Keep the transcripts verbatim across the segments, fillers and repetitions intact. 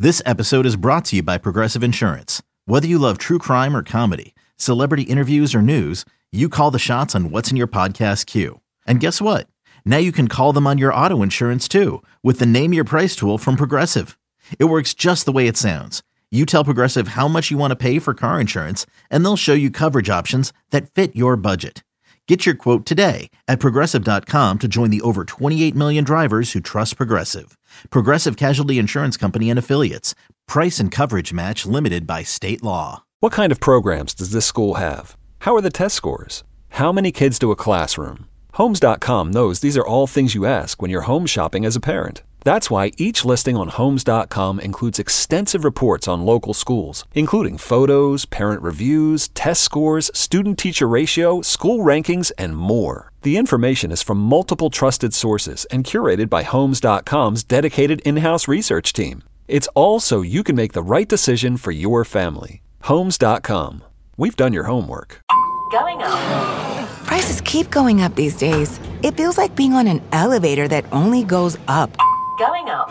This episode is brought to you by Progressive Insurance. Whether you love true crime or comedy, celebrity interviews or news, you call the shots on what's in your podcast queue. And guess what? Now you can call them on your auto insurance too with the Name Your Price tool from Progressive. It works just the way it sounds. You tell Progressive how much you want to pay for car insurance, and they'll show you coverage options that fit your budget. Get your quote today at Progressive dot com to join the over twenty-eight million drivers who trust Progressive. Progressive Casualty Insurance Company and Affiliates. Price and coverage match limited by state law. What kind of programs does this school have? How are the test scores? How many kids to a classroom? Homes dot com knows these are all things you ask when you're home shopping as a parent. That's why each listing on Homes dot com includes extensive reports on local schools, including photos, parent reviews, test scores, student-teacher ratio, school rankings, and more. The information is from multiple trusted sources and curated by Homes dot com's dedicated in-house research team. It's all so you can make the right decision for your family. Homes dot com. We've done your homework. Going up. Prices keep going up these days. It feels like being on an elevator that only goes up. Going up.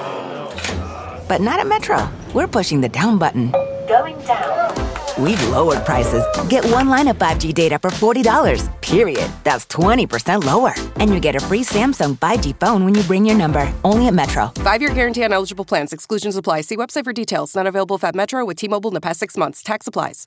But not at Metro. We're pushing the down button. Going down. We've lowered prices. Get one line of five G data for forty dollars, period. That's twenty percent lower. And you get a free Samsung five G phone when you bring your number. Only at Metro. Five-year guarantee on eligible plans. Exclusions apply. See website for details. Not available at Metro with T-Mobile in the past six months. Tax applies.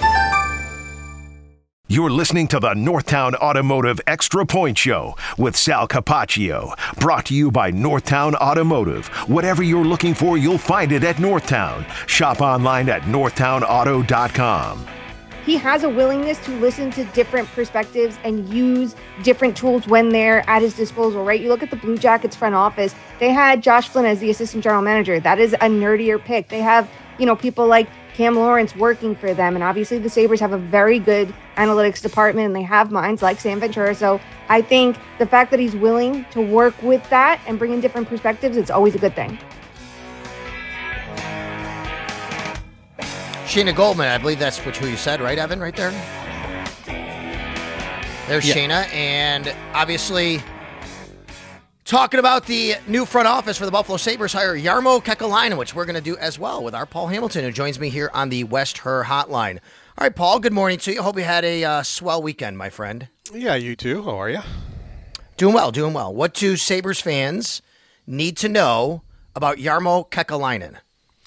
You're listening to the Northtown Automotive Extra Point Show with Sal Capaccio. Brought to you by Northtown Automotive. Whatever you're looking for, you'll find it at Northtown. Shop online at northtown auto dot com. He has a willingness to listen to different perspectives and use different tools when they're at his disposal, right? You look at the Blue Jackets front office. They had Josh Flynn as the assistant general manager. That is a nerdier pick. They have, you know, people like Cam Lawrence working for them. And obviously the Sabres have a very good analytics department and they have minds like Sam Ventura. So I think the fact that he's willing to work with that and bring in different perspectives, it's always a good thing. Shayna Goldman, I believe that's what who you said, right, Evan, right there? There's yeah. Shayna, and obviously talking about the new front office for the Buffalo Sabres hire Jarmo Kekalainen, which we're going to do as well with our Paul Hamilton, who joins me here on the West Her Hotline. All right, Paul, good morning to you. Hope you had a uh, swell weekend, my friend. Yeah, you too. How are you? Doing well, doing well. What do Sabres fans need to know about Jarmo Kekalainen?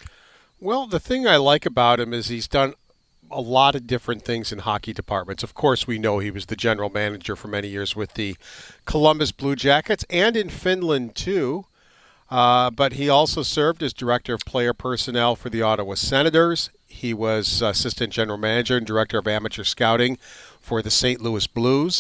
Well, the thing I like about him is he's done a lot of different things in hockey departments. Of course, we know he was the general manager for many years with the Columbus Blue Jackets and in Finland, too. Uh, but he also served as director of player personnel for the Ottawa Senators. He was assistant general manager and director of amateur scouting for the Saint Louis Blues.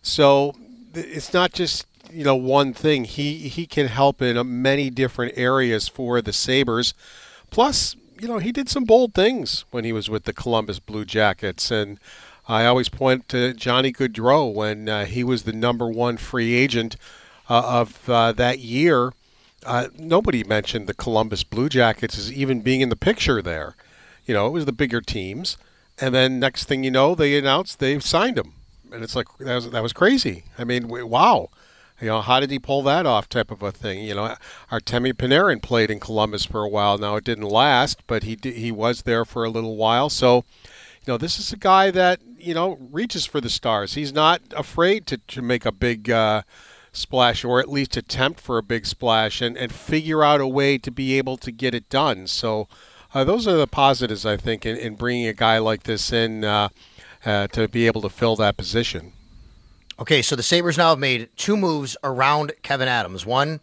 So it's not just, you know, one thing. He, he can help in many different areas for the Sabres. Plus, you know, he did some bold things when he was with the Columbus Blue Jackets. And I always point to Johnny Gaudreau when uh, he was the number one free agent uh, of uh, that year. Uh, nobody mentioned the Columbus Blue Jackets as even being in the picture there. You know, it was the bigger teams. And then next thing you know, they announced they've signed him. And it's like, that was, that was crazy. I mean, wow. You know, how did he pull that off type of a thing? You know, Artemi Panarin played in Columbus for a while. Now, it didn't last, but he did, he was there for a little while. So, you know, this is a guy that, you know, reaches for the stars. He's not afraid to, to make a big uh, splash or at least attempt for a big splash and, and figure out a way to be able to get it done. So uh, those are the positives, I think, in, in bringing a guy like this in uh, uh, to be able to fill that position. Okay, so the Sabres now have made two moves around Kevyn Adams. One,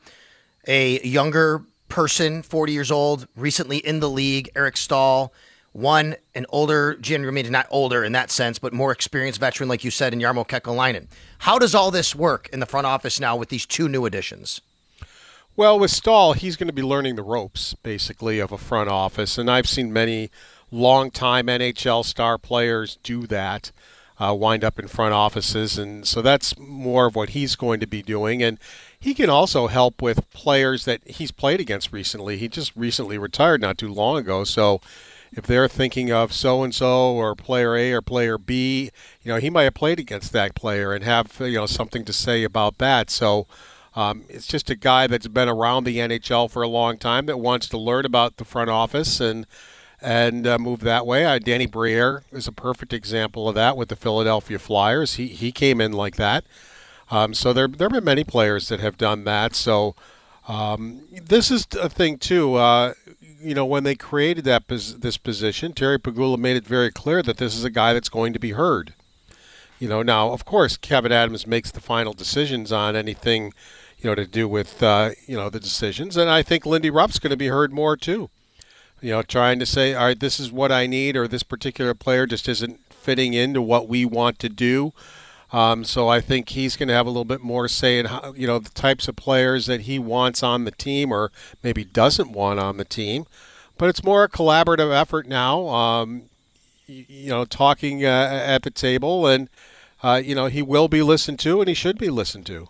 a younger person, forty years old, recently in the league, Eric Staal. One, an older, generally not older in that sense, but more experienced veteran, like you said, in Jarmo Kekalainen. How does all this work in the front office now with these two new additions? Well, with Staal, he's going to be learning the ropes, basically, of a front office. And I've seen many longtime N H L star players do that. Uh, wind up in front offices, and so that's more of what he's going to be doing. And he can also help with players that he's played against recently. He just recently retired not too long ago, so if they're thinking of so-and-so or player A or player B, you know, he might have played against that player and have, you know, something to say about that. So Um, it's just a guy that's been around the N H L for a long time that wants to learn about the front office and and uh, move that way. Uh, Danny Briere is a perfect example of that with the Philadelphia Flyers. He he came in like that. Um, so there there have been many players that have done that. So um, this is a thing too. Uh, you know, when they created that pos- this position, Terry Pegula made it very clear that this is a guy that's going to be heard. You know, now of course Kevyn Adams makes the final decisions on anything, you know, to do with uh, you know the decisions, and I think Lindy Ruff's going to be heard more too. You know, trying to say, all right, this is what I need, or this particular player just isn't fitting into what we want to do. Um, so I think he's going to have a little bit more say in how, you know, the types of players that he wants on the team or maybe doesn't want on the team. But it's more a collaborative effort now, um, you, you know, talking uh, at the table. And, uh, you know, he will be listened to and he should be listened to.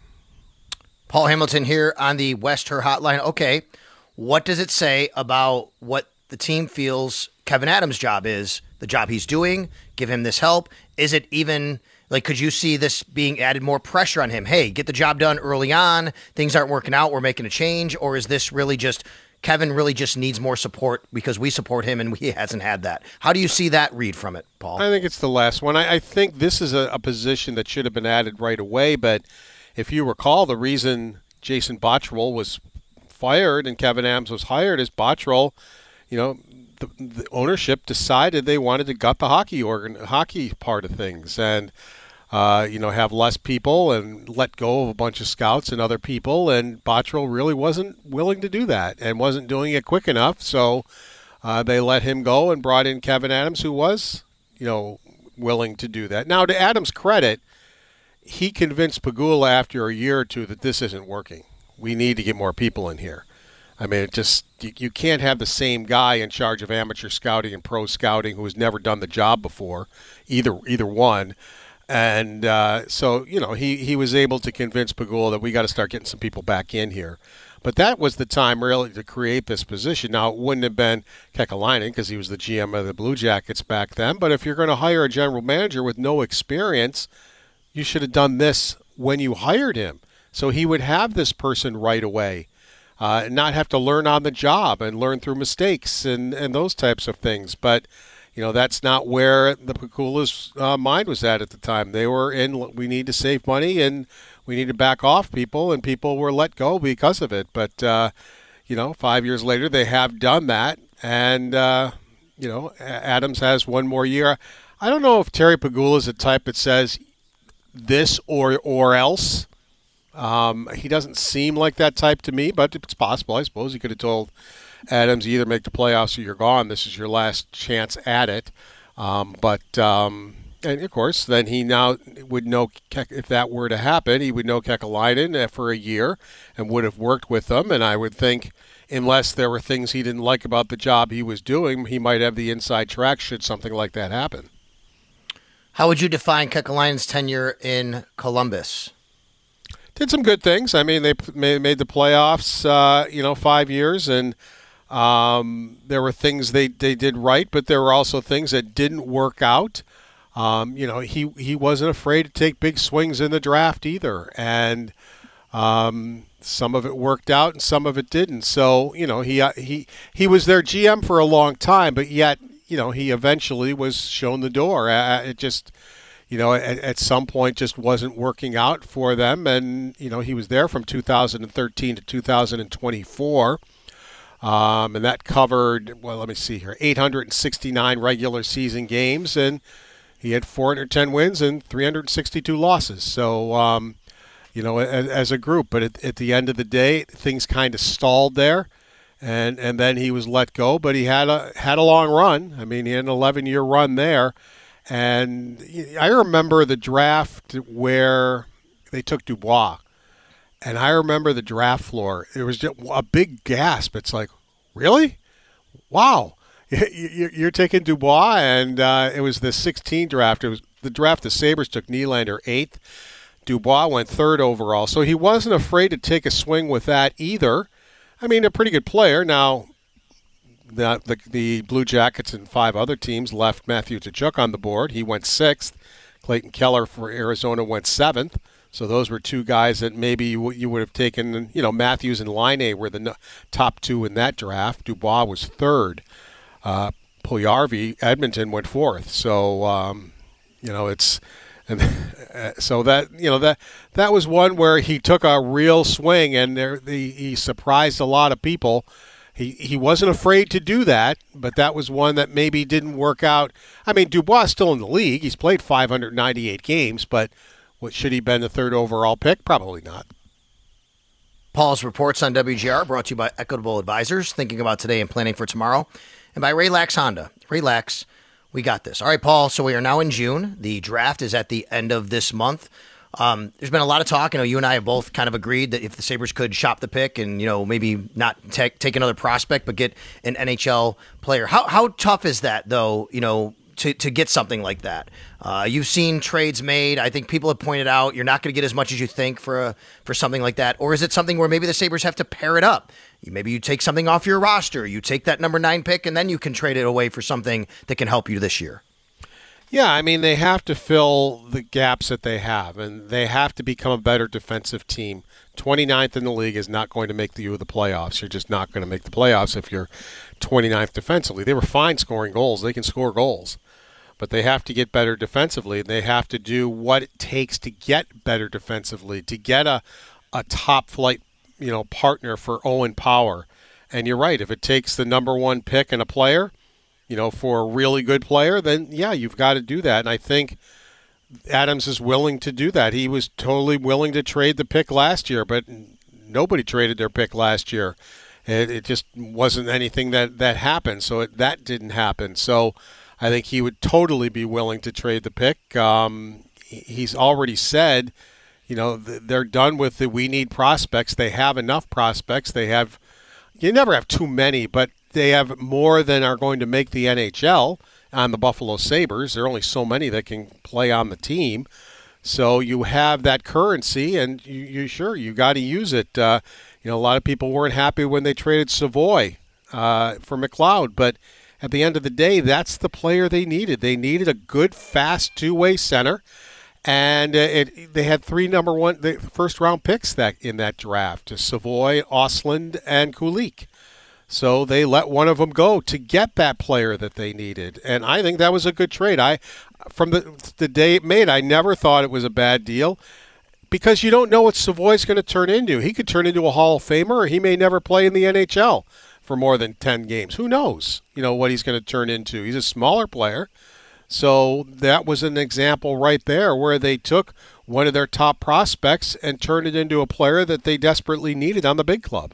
Paul Hamilton here on the West Her Hotline. Okay, what does it say about what the team feels Kevyn Adams' job is, the job he's doing? Give him this help. Is it even, like, could you see this being added more pressure on him? Hey, get the job done early on. Things aren't working out. We're making a change. Or is this really just Kevyn really just needs more support because we support him and he hasn't had that? How do you see that read from it, Paul? I think it's the last one. I, I think this is a, a position that should have been added right away. But if you recall, the reason Jason Botterill was fired and Kevyn Adams was hired is Botterill, you know, the, the ownership decided they wanted to gut the hockey organ, hockey part of things, and uh, you know, have less people and let go of a bunch of scouts and other people. And Botterill really wasn't willing to do that and wasn't doing it quick enough. So uh, they let him go and brought in Kevyn Adams, who was, you know, willing to do that. Now, to Adams' credit, he convinced Pegula after a year or two that this isn't working. We need to get more people in here. I mean, it just you, you can't have the same guy in charge of amateur scouting and pro scouting who has never done the job before, either either one. And uh, so, you know, he, he was able to convince Pegula that we got to start getting some people back in here. But that was the time really to create this position. Now, it wouldn't have been Kekalainen because he was the G M of the Blue Jackets back then. But if you're going to hire a general manager with no experience, you should have done this when you hired him. So he would have this person right away, uh, and not have to learn on the job and learn through mistakes and, and those types of things. But, you know, that's not where the Pegula's uh, mind was at at the time. They were in, we need to save money and we need to back off people, and people were let go because of it. But, uh, you know, five years later, they have done that. And, uh, you know, Adams has one more year. I don't know if Terry Pegula is the type that says this or or else. Um, he doesn't seem like that type to me, but it's possible. I suppose he could have told Adams, you either make the playoffs or you're gone. This is your last chance at it. Um, but, um, and of course, then he now would know, if that were to happen, he would know Kekalainen for a year and would have worked with them. And I would think, unless there were things he didn't like about the job he was doing, he might have the inside track should something like that happen. How would you define Kekalainen's tenure in Columbus? Did some good things. I mean, they made the playoffs, uh, you know, five years, and um, there were things they, they did right, but there were also things that didn't work out. Um, you know, he, he wasn't afraid to take big swings in the draft either, and um, some of it worked out and some of it didn't. So, you know, he he he was their G M for a long time, but yet, you know, he eventually was shown the door. Uh, it just... You know, at, at some point just wasn't working out for them. And, you know, he was there from two thousand thirteen to two thousand twenty-four. Um, and that covered, well, let me see here, eight hundred sixty-nine regular season games. And he had four hundred ten wins and three hundred sixty-two losses. So, um, you know, as, as a group. But at, at the end of the day, things kind of stalled there. And and then he was let go. But he had a, had a long run. I mean, he had an eleven-year run there. And I remember the draft where they took Dubois. And I remember the draft floor. It was just a big gasp. It's like, really? Wow. You're taking Dubois, and uh, it was the sixteen draft. It was the draft the Sabres took Nylander eighth. Dubois went third overall. So he wasn't afraid to take a swing with that either. I mean, a pretty good player. Now, The, the the Blue Jackets and five other teams left Matthew Tkachuk on the board. He went sixth. Clayton Keller for Arizona went seventh. So those were two guys that maybe you, you would have taken. You know, Matthews and Laine were the no, top two in that draft. Dubois was third. Uh, Puljujarvi, Edmonton went fourth. So um, you know, it's and so that you know that that was one where he took a real swing, and there the, he surprised a lot of people. He he wasn't afraid to do that, but that was one that maybe didn't work out. I mean, Dubois is still in the league. He's played five hundred ninety-eight games, but what, should he have been the third overall pick? Probably not. Paul's reports on W G R brought to you by Equitable Advisors, thinking about today and planning for tomorrow, and by Relax Honda. Relax, we got this. All right, Paul, so we are now in June. The draft is at the end of this month. Um, there's been a lot of talk. You know, you and I have both kind of agreed that if the Sabres could shop the pick and, you know, maybe not take take another prospect, but get an N H L player. How how tough is that, though, you know, to, to get something like that? Uh, you've seen trades made. I think people have pointed out you're not going to get as much as you think for a, for something like that. Or is it something where maybe the Sabres have to pair it up? Maybe you take something off your roster. You take that number nine pick, and then you can trade it away for something that can help you this year. Yeah, I mean, they have to fill the gaps that they have, and they have to become a better defensive team. twenty-ninth in the league is not going to make you the playoffs. You're just not going to make the playoffs if you're twenty-ninth defensively. They were fine scoring goals. They can score goals. But they have to get better defensively, and they have to do what it takes to get better defensively, to get a, a top-flight you know, partner for Owen Power. And you're right, if it takes the number one pick and a player – you know, for a really good player, then, yeah, you've got to do that. And I think Adams is willing to do that. He was totally willing to trade the pick last year, but nobody traded their pick last year. It, it just wasn't anything that, that happened, so it, that didn't happen. So I think he would totally be willing to trade the pick. Um, he's already said, you know, they're done with the we need prospects. They have enough prospects. They have – you never have too many, but they have more than are going to make the N H L on the Buffalo Sabres. There are only so many that can play on the team. So you have that currency, and you, you sure, you got to use it. Uh, you know, a lot of people weren't happy when they traded Savoy uh, for McLeod, but at the end of the day, that's the player they needed. They needed a good, fast two-way center, and it, they had three number one, the first-round picks that in that draft, Savoy, Ostlund, and Kulich. So they let one of them go to get that player that they needed. And I think that was a good trade. I, from the the day it made, I never thought it was a bad deal because you don't know what Savoy's going to turn into. He could turn into a Hall of Famer, or he may never play in the N H L for more than ten games. Who knows, you know, what he's going to turn into. He's a smaller player. So that was an example right there where they took one of their top prospects and turned it into a player that they desperately needed on the big club.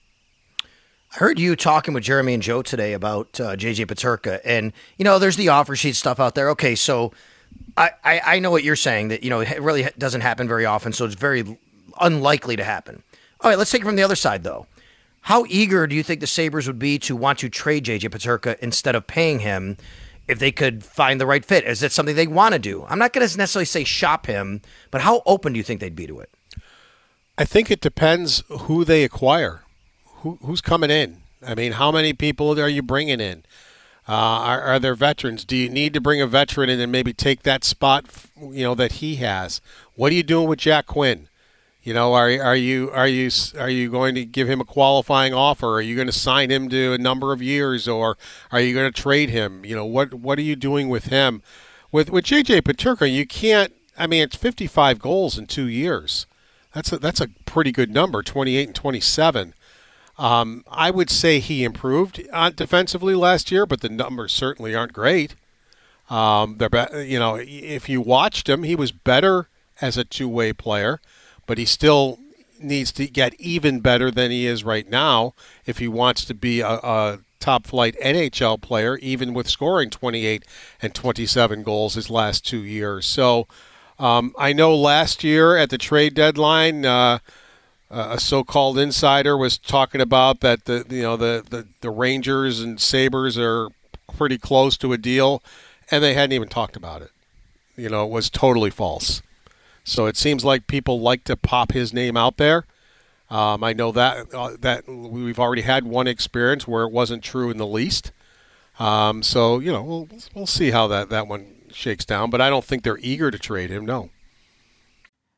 I heard you talking with Jeremy and Joe today about uh, J J Peterka, and, you know, there's the offer sheet stuff out there. Okay, so I, I, I know what you're saying, that, you know, it really doesn't happen very often, so it's very unlikely to happen. All right, let's take it from the other side, though. How eager do you think the Sabres would be to want to trade J J Peterka instead of paying him if they could find the right fit? Is that something they want to do? I'm not going to necessarily say shop him, but how open do you think they'd be to it? I think it depends who they acquire. Who, who's coming in? I mean, how many people are you bringing in? Uh, are, are there veterans? Do you need to bring a veteran in and maybe take that spot, you know, that he has? What are you doing with Jack Quinn? You know, are are you are you are you going to give him a qualifying offer? Are you going to sign him to a number of years, or are you going to trade him? You know, what what are you doing with him? With with J J Peterka, you can't. I mean, it's fifty-five goals in two years. That's a, that's a pretty good number, twenty-eight and twenty-seven. Um, I would say he improved on defensively last year, but the numbers certainly aren't great. Um, they're be- you know, if you watched him, he was better as a two-way player, but he still needs to get even better than he is right now if he wants to be a, a top-flight N H L player, even with scoring twenty-eight and twenty-seven goals his last two years. So um, I know last year at the trade deadline, uh, Uh, a so-called insider was talking about that the you know the, the, the Rangers and Sabres are pretty close to a deal, and they hadn't even talked about it. You know, it was totally false. So it seems like people like to pop his name out there. Um, I know that uh, that we've already had one experience where it wasn't true in the least. Um, so you know we'll we'll see how that, that one shakes down. But I don't think they're eager to trade him. No.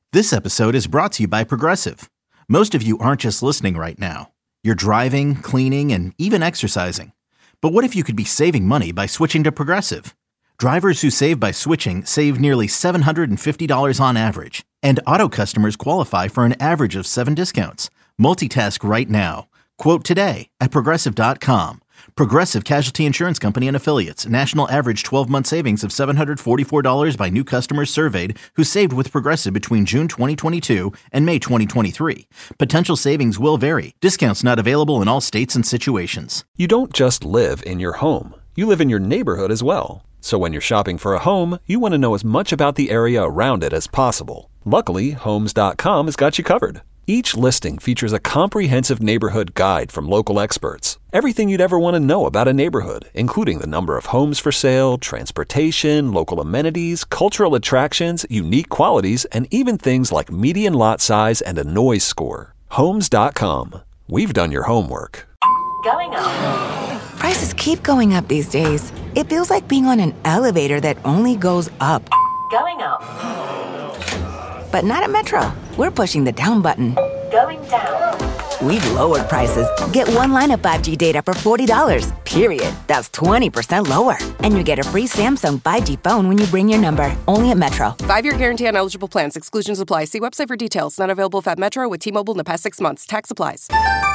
This episode is brought to you by Progressive. Most of you aren't just listening right now. You're driving, cleaning, and even exercising. But what if you could be saving money by switching to Progressive? Drivers who save by switching save nearly seven hundred fifty dollars on average. And auto customers qualify for an average of seven discounts. Multitask right now. Quote today at Progressive dot com. Progressive Casualty Insurance Company and Affiliates. National average twelve-month savings of seven hundred forty-four dollars by new customers surveyed who saved with Progressive between June twenty twenty-two and May twenty twenty-three. Potential savings will vary. Discounts not available in all states and situations. You don't just live in your home. You live in your neighborhood as well. So when you're shopping for a home, you want to know as much about the area around it as possible. Luckily, Homes dot com has got you covered. Each listing features a comprehensive neighborhood guide from local experts. Everything you'd ever want to know about a neighborhood, including the number of homes for sale, transportation, local amenities, cultural attractions, unique qualities, and even things like median lot size and a noise score. Homes dot com. We've done your homework. Going up. Prices keep going up these days. It feels like being on an elevator that only goes up. Going up. But not at Metro. We're pushing the down button. Going down. We've lowered prices. Get one line of five G data for forty dollars, period. That's twenty percent lower. And you get a free Samsung five G phone when you bring your number. Only at Metro. Five-year guarantee on eligible plans. Exclusions apply. See website for details. Not available if at Metro with T-Mobile in the past six months. Tax applies.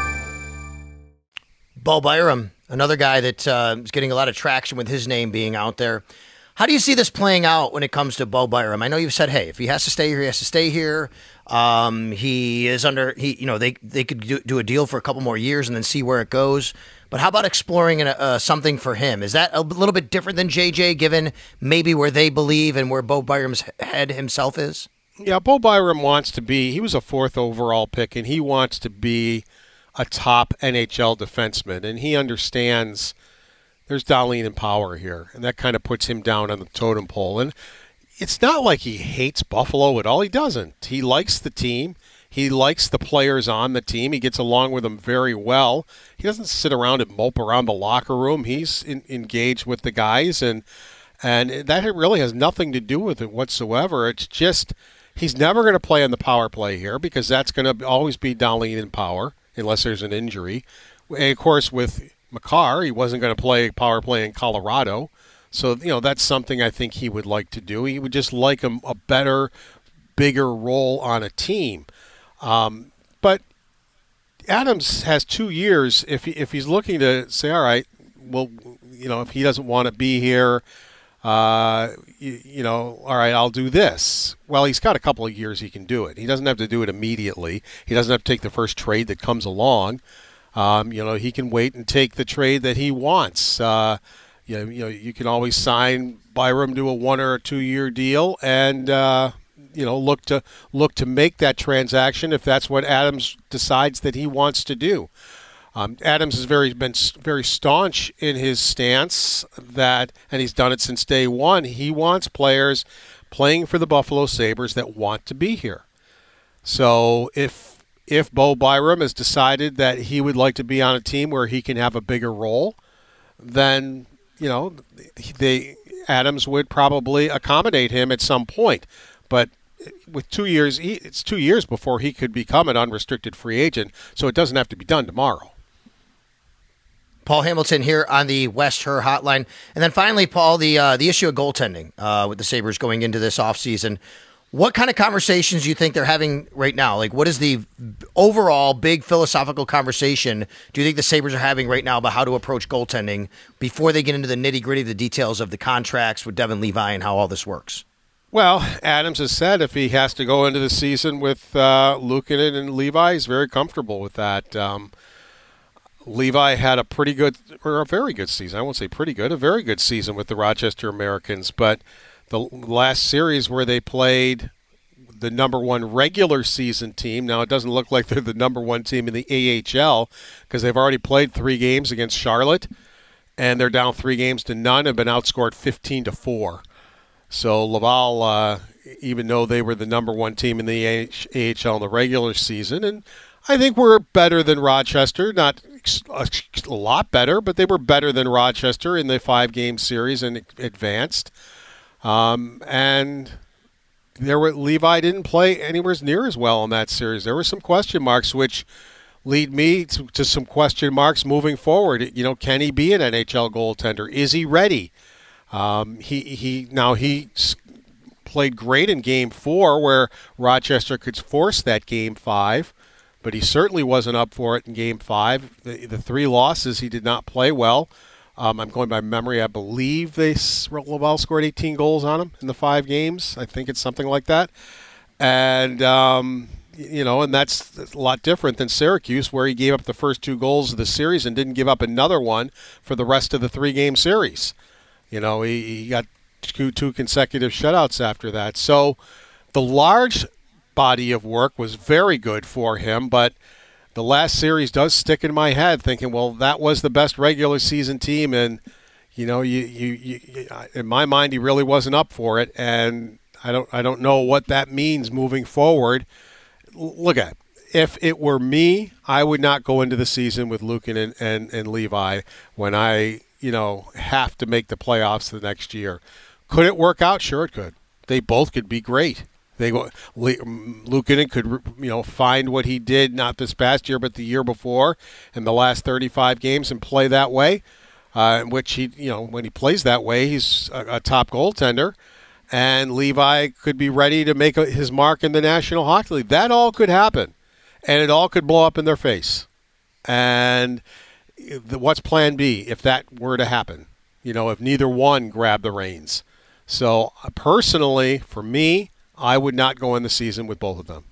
Bo Byram, another guy that uh, is getting a lot of traction with his name being out there. How do you see this playing out when it comes to Bo Byram? I know you've said, hey, if he has to stay here, he has to stay here. Um, he is under, he, you know, they they could do, do a deal for a couple more years and then see where it goes. But how about exploring an, uh, something for him? Is that a little bit different than J J, given maybe where they believe and where Bo Byram's head himself is? Yeah, Bo Byram wants to be, he was a fourth overall pick, and he wants to be a top N H L defenseman, and he understands there's Dahlin and Power here, and that kind of puts him down on the totem pole. And it's not like he hates Buffalo at all. He doesn't. He likes the team. He likes the players on the team. He gets along with them very well. He doesn't sit around and mope around the locker room. He's in, engaged with the guys, and and that really has nothing to do with it whatsoever. It's just he's never going to play on the power play here because that's going to always be Dahlin and Power unless there's an injury. And, of course, with Makar, he wasn't going to play power play in Colorado. So, you know, that's something I think he would like to do. He would just like a, a better, bigger role on a team. Um, but Adams has two years. If he, if he's looking to say, all right, well, you know, if he doesn't want to be here, uh, you, you know, all right, I'll do this. Well, he's got a couple of years he can do it. He doesn't have to do it immediately. He doesn't have to take the first trade that comes along. Um, you know, he can wait and take the trade that he wants. Uh, you know, you know, you can always sign Byram to a one or a two year deal, and uh, you know, look to look to make that transaction if that's what Adams decides that he wants to do. Um, Adams has very been very staunch in his stance that, and he's done it since day one. He wants players playing for the Buffalo Sabres that want to be here. So if If Bo Byram has decided that he would like to be on a team where he can have a bigger role, then, you know, they, Adams would probably accommodate him at some point. But with two years, it's two years before he could become an unrestricted free agent, so it doesn't have to be done tomorrow. Paul Hamilton here on the West Her Hotline. And then finally, Paul, the uh, the issue of goaltending uh, with the Sabres going into this offseason. What kind of conversations do you think they're having right now? Like, what is the overall big philosophical conversation do you think the Sabres are having right now about how to approach goaltending before they get into the nitty-gritty of the details of the contracts with Devin Levi and how all this works? Well, Adams has said if he has to go into the season with uh, Luukkonen and Levi, he's very comfortable with that. Um, Levi had a pretty good, or a very good season. I won't say pretty good, a very good season with the Rochester Americans, but the last series where they played the number one regular season team. Now, it doesn't look like they're the number one team in the A H L because they've already played three games against Charlotte, and they're down three games to none and been outscored fifteen to four. So Laval, uh, even though they were the number one team in the A H L in the regular season, and I think we're better than Rochester, not a lot better, but they were better than Rochester in the five-game series and advanced. Um, and there were Levi didn't play anywhere near as well in that series. There were some question marks, which lead me to, to some question marks moving forward. You know, can he be an N H L goaltender? Is he ready? Um, he he now he played great in Game Four, where Rochester could force that Game Five, but he certainly wasn't up for it in Game Five. The, the three losses, he did not play well. Um, I'm going by memory. I believe they Laval scored eighteen goals on him in the five games. I think it's something like that. And, um, you know, and that's a lot different than Syracuse, where he gave up the first two goals of the series and didn't give up another one for the rest of the three-game series. You know, he, he got two, two consecutive shutouts after that. So the large body of work was very good for him, but the last series does stick in my head, thinking, well, that was the best regular season team, and you know, you, you, you, in my mind, he really wasn't up for it, and I don't, I don't know what that means moving forward. Look at, if it were me, I would not go into the season with Lukin and, and, and Levi when I, you know, have to make the playoffs the next year. Could it work out? Sure, it could. They both could be great. They go, Luukkonen could, you know, find what he did not this past year, but the year before, in the last thirty-five games, and play that way. Uh, in which he, you know, when he plays that way, he's a, a top goaltender, and Levi could be ready to make a, his mark in the National Hockey League. That all could happen, and it all could blow up in their face. And the, what's Plan B if that were to happen? You know, if neither one grabbed the reins. So uh, personally, for me, I would not go in the season with both of them.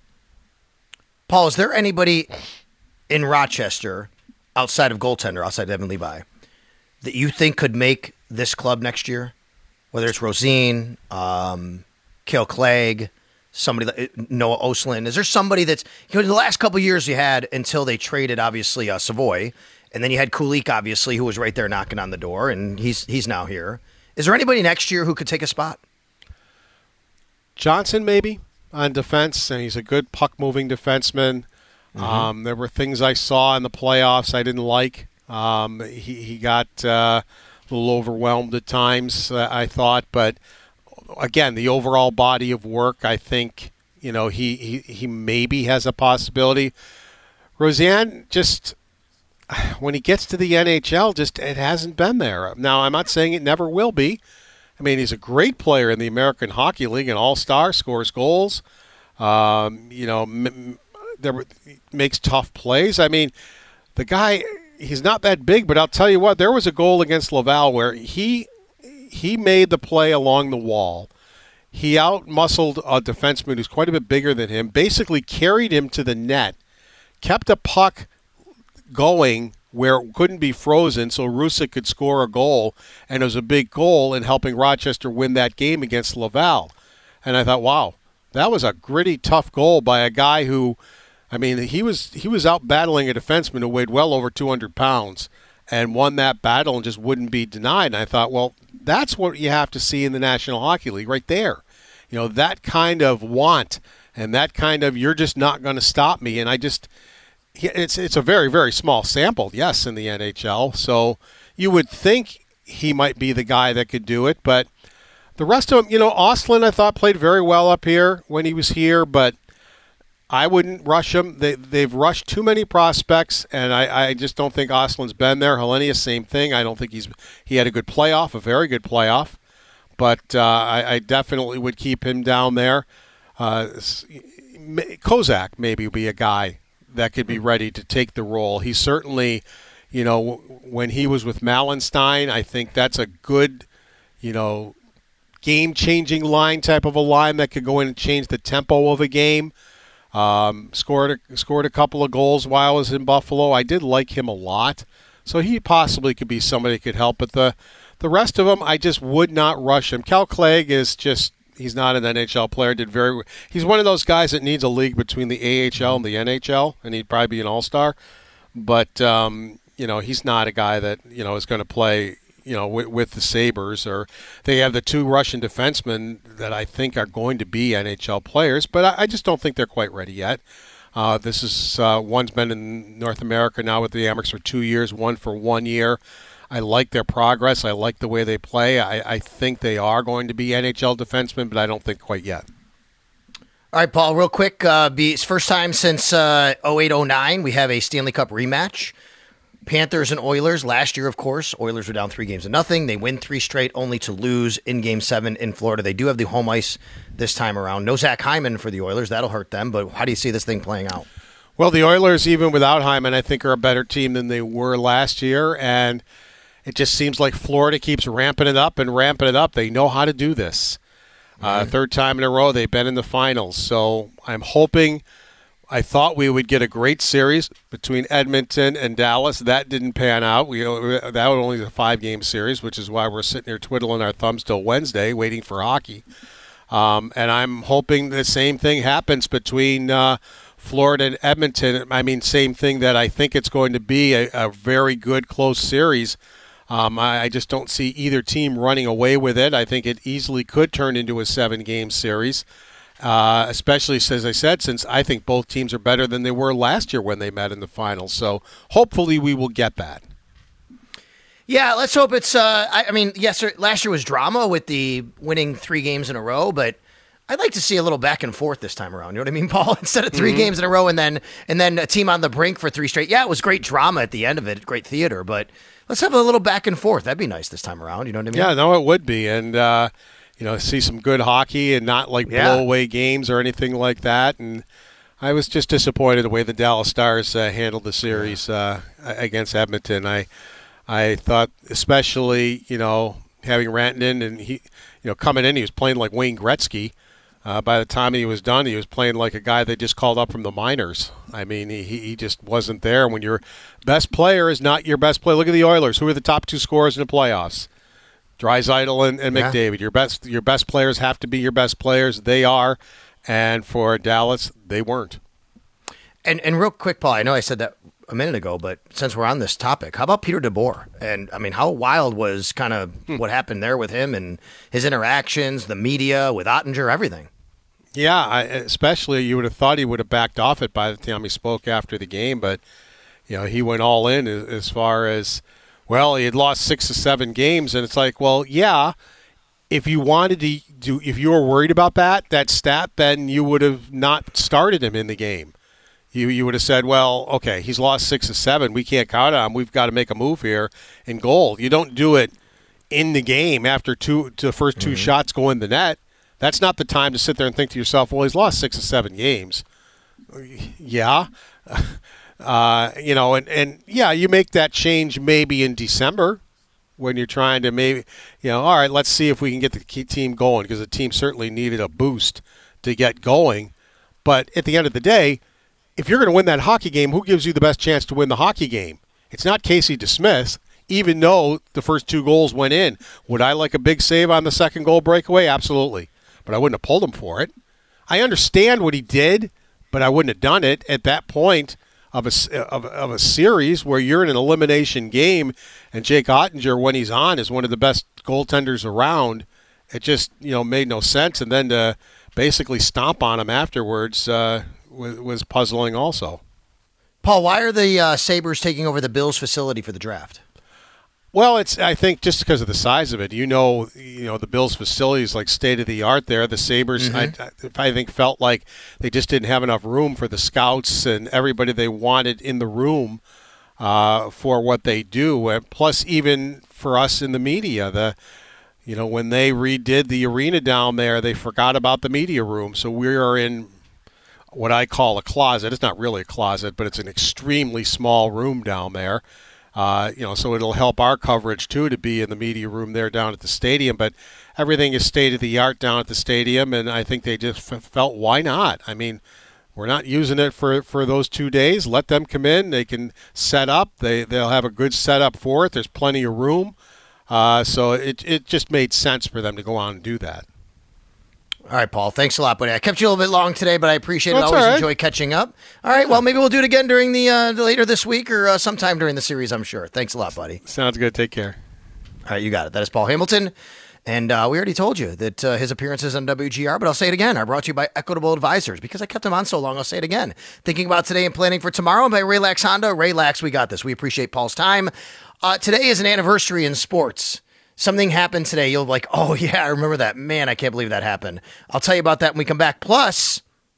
Paul, is there anybody in Rochester, outside of goaltender, outside of Evan Levi, that you think could make this club next year? Whether it's Rosine, um, Cale Clegg, somebody like Noah Ostlund. Is there somebody that's, you know, the last couple of years you had until they traded, obviously, uh, Savoy, and then you had Kulik, obviously, who was right there knocking on the door, and he's he's now here. Is there anybody next year who could take a spot? Johnson, maybe, on defense, and he's a good puck-moving defenseman. Mm-hmm. Um, there were things I saw in the playoffs I didn't like. Um, he, he got uh, a little overwhelmed at times, uh, I thought. But, again, the overall body of work, I think, you know, he, he, he maybe has a possibility. Roseanne, just when he gets to the N H L, just it hasn't been there. Now, I'm not saying it never will be. I mean, he's a great player in the American Hockey League, an all-star, scores goals, um, you know, m- there, makes tough plays. I mean, the guy, he's not that big, but I'll tell you what, there was a goal against Laval where he he made the play along the wall. He out-muscled a defenseman who's quite a bit bigger than him, basically carried him to the net, kept a puck going where it couldn't be frozen so Rusick could score a goal, and it was a big goal in helping Rochester win that game against Laval. And I thought, wow, that was a gritty, tough goal by a guy who, I mean, he was he was out battling a defenseman who weighed well over two hundred pounds and won that battle and just wouldn't be denied. And I thought, well, that's what you have to see in the National Hockey League right there. You know, that kind of want and that kind of you're just not going to stop me. And I just... It's it's a very, very small sample, yes, in the N H L. So you would think he might be the guy that could do it. But the rest of them, you know, Ostlund, I thought, played very well up here when he was here. But I wouldn't rush him. They, they've rushed too many prospects, and I, I just don't think Ostlund's been there. Hellenius, same thing. I don't think he's he had a good playoff, a very good playoff. But uh, I, I definitely would keep him down there. Uh, Kozak maybe would be a guy that could be ready to take the role. He certainly, you know, when he was with Malenstein, I think that's a good, you know, game-changing line type of a line that could go in and change the tempo of a game. Um, scored a, scored a couple of goals while I was in Buffalo. I did like him a lot. So he possibly could be somebody that could help. But the, the rest of them, I just would not rush him. Cale Clegg is just... He's not an N H L player. Did very. He's one of those guys that needs a league between the A H L and the N H L, and he'd probably be an all-star. But um, you know, he's not a guy that you know is going to play. You know, with, with the Sabres, or they have the two Russian defensemen that I think are going to be N H L players, but I, I just don't think they're quite ready yet. Uh, this is uh, one's been in North America now with the Amerks for two years, one for one year. I like their progress. I like the way they play. I, I think they are going to be N H L defensemen, but I don't think quite yet. All right, Paul, real quick. Uh, be, it's first time since uh, oh eight oh nine we have a Stanley Cup rematch. Panthers and Oilers. Last year, of course, Oilers were down three games to nothing. They win three straight, only to lose in Game seven in Florida. They do have the home ice this time around. No Zach Hyman for the Oilers. That'll hurt them, but how do you see this thing playing out? Well, the Oilers, even without Hyman, I think are a better team than they were last year, and it just seems like Florida keeps ramping it up and ramping it up. They know how to do this. Uh, third time in a row, they've been in the finals. So I'm hoping, I thought we would get a great series between Edmonton and Dallas. That didn't pan out. We That was only a five-game series, which is why we're sitting here twiddling our thumbs till Wednesday waiting for hockey. Um, and I'm hoping the same thing happens between uh, Florida and Edmonton. I mean, same thing that I think it's going to be a, a very good, close series. Um, I, I just don't see either team running away with it. I think it easily could turn into a seven-game series, uh, especially, as I said, since I think both teams are better than they were last year when they met in the finals. So hopefully we will get that. Yeah, let's hope it's uh, – I, I mean, yes, last year was drama with the winning three games in a row, but I'd like to see a little back and forth this time around. You know what I mean, Paul? Instead of three mm-hmm. games in a row and then and then a team on the brink for three straight. Yeah, it was great drama at the end of it, great theater, but – let's have a little back and forth. That'd be nice this time around. You know what I mean? Yeah, no, it would be. And, uh, you know, see some good hockey and not like yeah. blow-away games or anything like that. And I was just disappointed the way the Dallas Stars uh, handled the series uh, against Edmonton. I I thought especially, you know, having Rantanen and he, you know, coming in, he was playing like Wayne Gretzky. Uh, by the time he was done, he was playing like a guy they just called up from the minors. I mean, he he just wasn't there. When your best player is not your best player, look at the Oilers. Who are the top two scorers in the playoffs? Draisaitl and, and yeah. McDavid. Your best your best players have to be your best players. They are, and for Dallas, they weren't. And and real quick, Paul, I know I said that a minute ago, but since we're on this topic, how about Peter DeBoer? And I mean, how wild was kind of hmm. what happened there with him and his interactions, the media, with Ottinger, everything? Yeah, I, especially you would have thought he would have backed off it by the time he spoke after the game, but you know he went all in as, as far as, well, he had lost six or seven games, and it's like, well, yeah, if you wanted to do, if you were worried about that, that stat, then you would have not started him in the game. You you would have said, well, okay, he's lost six or seven, we can't count on him, we've got to make a move here in goal. You don't do it in the game after two to the first two mm-hmm. shots go in the net. That's not the time to sit there and think to yourself, well, he's lost six or seven games. Yeah. Uh, you know, and, and, yeah, you make that change maybe in December when you're trying to maybe, you know, all right, let's see if we can get the team going, because the team certainly needed a boost to get going. But at the end of the day, if you're going to win that hockey game, who gives you the best chance to win the hockey game? It's not Casey DeSmith. Even though the first two goals went in. Would I like a big save on the second goal breakaway? Absolutely. But I wouldn't have pulled him for it. I understand what he did, but I wouldn't have done it at that point of a, of, of a series where you're in an elimination game, and Jake Ottinger, when he's on, is one of the best goaltenders around. It just, you know, made no sense. And then to basically stomp on him afterwards uh, was, was puzzling also. Paul, why are the uh, Sabres taking over the Bills facility for the draft? Well, it's I think just because of the size of it. You know, you know the Bills' facility is like state of the art there. The Sabres, mm-hmm. I, I think, felt like they just didn't have enough room for the scouts and everybody they wanted in the room uh, for what they do. And plus, even for us in the media, the you know when they redid the arena down there, they forgot about the media room. So we are in what I call a closet. It's not really a closet, but it's an extremely small room down there. Uh, you know, so it'll help our coverage, too, to be in the media room there down at the stadium. But everything is state-of-the-art down at the stadium, and I think they just f- felt, why not? I mean, we're not using it for, for those two days. Let them come in. They can set up. They, they'll have a good setup for it. There's plenty of room. Uh, so it, it just made sense for them to go on and do that. All right, Paul. Thanks a lot, buddy. I kept you a little bit long today, but I appreciate it. I That's always all right. enjoy catching up. All right, well, maybe we'll do it again during the uh, later this week or uh, sometime during the series, I'm sure. Thanks a lot, buddy. Sounds good. Take care. All right, you got it. That is Paul Hamilton. And uh, we already told you that uh, his appearances on W G R, but I'll say it again, are brought to you by Equitable Advisors. Because I kept him on so long, I'll say it again. Thinking about today and planning for tomorrow by Raylax Honda. Raylax, we got this. We appreciate Paul's time. Uh, today is an anniversary in sports. Something happened today. You'll be like, oh, yeah, I remember that. Man, I can't believe that happened. I'll tell you about that when we come back. Plus,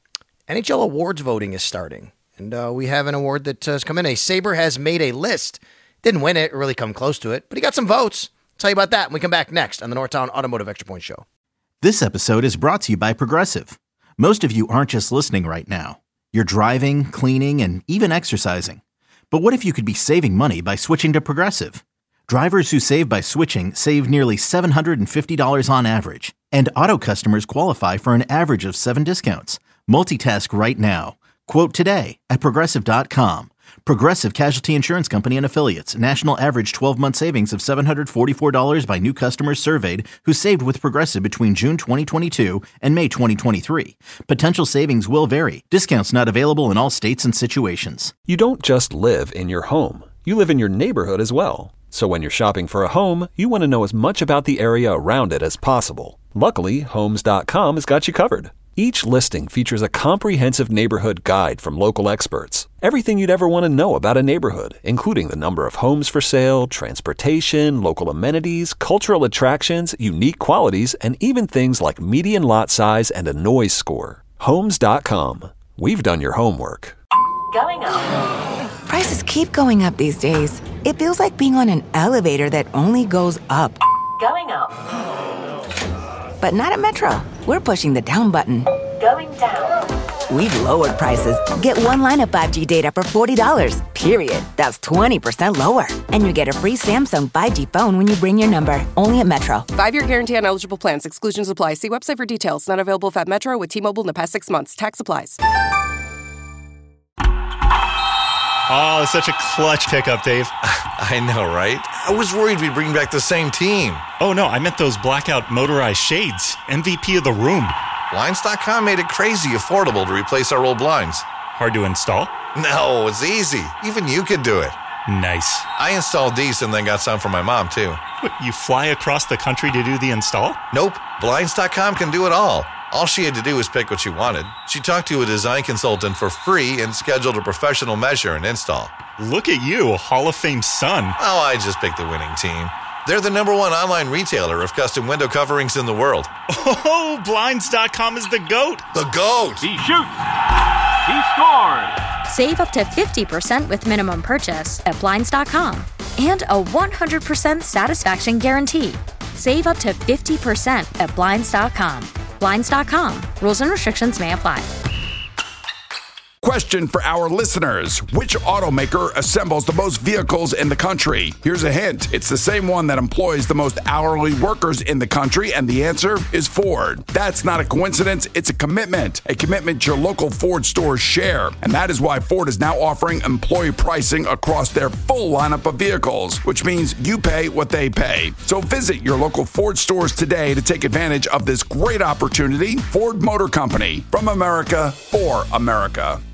N H L awards voting is starting, and uh, we have an award that uh, has come in. A Sabre has made a list. Didn't win it, or really come close to it, but he got some votes. I'll tell you about that when we come back next on the Northtown Automotive Extra Point Show. This episode is brought to you by Progressive. Most of you aren't just listening right now. You're driving, cleaning, and even exercising. But what if you could be saving money by switching to Progressive? Drivers who save by switching save nearly seven hundred fifty dollars on average. And auto customers qualify for an average of seven discounts. Multitask right now. Quote today at Progressive dot com. Progressive Casualty Insurance Company and Affiliates. National average twelve-month savings of seven hundred forty-four dollars by new customers surveyed who saved with Progressive between June twenty twenty-two and May twenty twenty-three. Potential savings will vary. Discounts not available in all states and situations. You don't just live in your home. You live in your neighborhood as well. So when you're shopping for a home, you want to know as much about the area around it as possible. Luckily, Homes dot com has got you covered. Each listing features a comprehensive neighborhood guide from local experts. Everything you'd ever want to know about a neighborhood, including the number of homes for sale, transportation, local amenities, cultural attractions, unique qualities, and even things like median lot size and a noise score. Homes dot com. We've done your homework. Going up. Prices keep going up these days. It feels like being on an elevator that only goes up. Going up. But not at Metro. We're pushing the down button. Going down. We've lowered prices. Get one line of five G data for forty dollars, period. That's twenty percent lower. And you get a free Samsung five G phone when you bring your number. Only at Metro. Five-year guarantee on eligible plans. Exclusions apply. See website for details. Not available if at Metro with T-Mobile in the past six months. Tax applies. Oh, it's such a clutch pickup, Dave. I know, right? I was worried we'd bring back the same team. Oh, no, I meant those blackout motorized shades. M V P of the room. Blinds dot com made it crazy affordable to replace our old blinds. Hard to install? No, it's easy. Even you could do it. Nice. I installed these and then got some for my mom, too. What, you fly across the country to do the install? Nope. Blinds dot com can do it all. All she had to do was pick what she wanted. She talked to a design consultant for free and scheduled a professional measure and install. Look at you, Hall of Fame son. Oh, I just picked the winning team. They're the number one online retailer of custom window coverings in the world. Oh, Blinds dot com is the GOAT. The GOAT! He shoots! He scores! Save up to fifty percent with minimum purchase at Blinds dot com. And a one hundred percent satisfaction guarantee. Save up to fifty percent at Blinds dot com. Blinds dot com. Rules and restrictions may apply. Question for our listeners. Which automaker assembles the most vehicles in the country? Here's a hint. It's the same one that employs the most hourly workers in the country, and the answer is Ford. That's not a coincidence. It's a commitment. A commitment your local Ford stores share. And that is why Ford is now offering employee pricing across their full lineup of vehicles, which means you pay what they pay. So visit your local Ford stores today to take advantage of this great opportunity. Ford Motor Company. From America, for America.